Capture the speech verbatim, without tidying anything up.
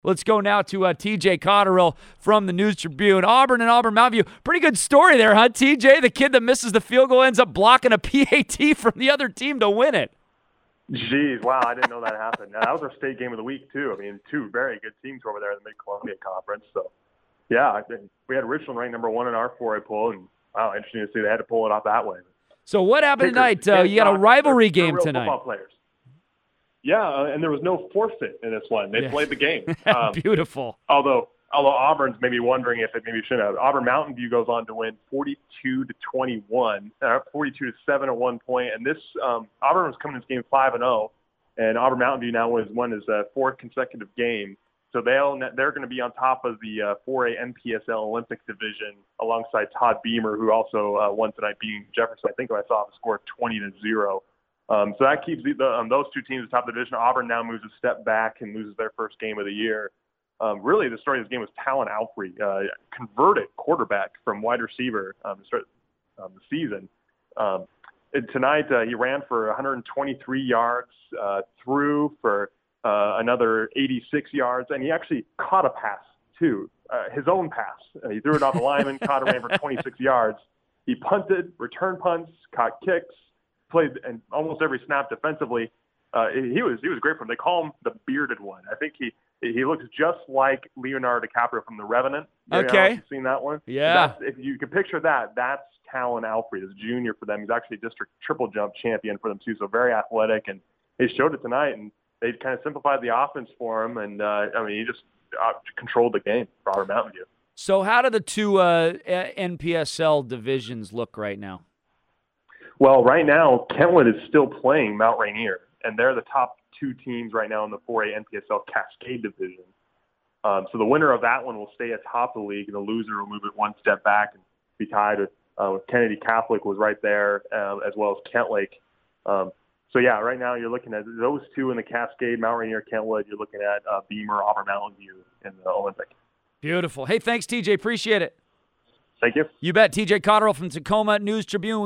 Let's go now to uh, T J Cotterill from the News Tribune. Auburn and Auburn Mountain View. Pretty good story there, huh, T J? The kid that misses the field goal ends up blocking a P A T from the other team to win it. Jeez, wow, I didn't know that happened. That was our state game of the week, too. I mean, two very good teams over there in the Mid-Columbia Conference. So, yeah, I think we had Richland ranked number one in our four A poll, and wow, interesting to see they had to pull it off that way. So what happened Kickers, tonight? Uh, you got a rivalry they're, they're game real tonight. Football players. Yeah, uh, and there was no forfeit in this one. They Yeah. played the game. Um, Beautiful. Although, although Auburn's maybe wondering if it maybe shouldn't have. Auburn Mountain View goes on to win forty-two to twenty-one, uh, forty-two to seven at one point. And this um, Auburn was coming to this game five and zero, and Auburn Mountain View now was won his uh, fourth consecutive game. So they'll they're going to be on top of the uh, four A N P S L Olympic division alongside Todd Beamer, who also uh, won tonight, beating Jefferson. I think I saw the score twenty to zero. Um, so that keeps the, the, um, those two teams atop the division. Auburn now moves a step back and loses their first game of the year. Um, really, the story of this game was Talon Alfrey, uh, converted quarterback from wide receiver um, to start um, the season. Um, and tonight, uh, he ran for one hundred twenty-three yards, uh, threw for uh, another eighty-six yards, and he actually caught a pass, too, uh, his own pass. Uh, he threw it off the lineman, caught it, ran for twenty-six yards. He punted, returned punts, caught kicks, played and almost every snap defensively. Uh, he was he was great for him. They call him the bearded one. I think he he looks just like Leonardo DiCaprio from The Revenant. You Okay, know, you've seen that one? Yeah. That's, if you can picture that, that's Talon Alfrey, this junior for them. He's actually a district triple jump champion for them too. So very athletic, and they showed it tonight. And they kind of simplified the offense for him. And uh, I mean, he just uh, controlled the game for Auburn Mountain View. So how do the two uh, N P S L divisions look right now? Well, right now, Kentwood is still playing Mount Rainier, and they're the top two teams right now in the four A N P S L Cascade division. Um, so the winner of that one will stay atop the league, and the loser will move it one step back and be tied with, uh, with Kennedy Catholic was right there, um, as well as Kent Lake. Um, so, yeah, right now you're looking at those two in the Cascade, Mount Rainier, Kentwood. You're looking at uh, Beamer, Auburn Mountain View in the Olympic. Beautiful. Hey, thanks, T J. Appreciate it. Thank you. You bet. T J Cotterill from Tacoma News Tribune.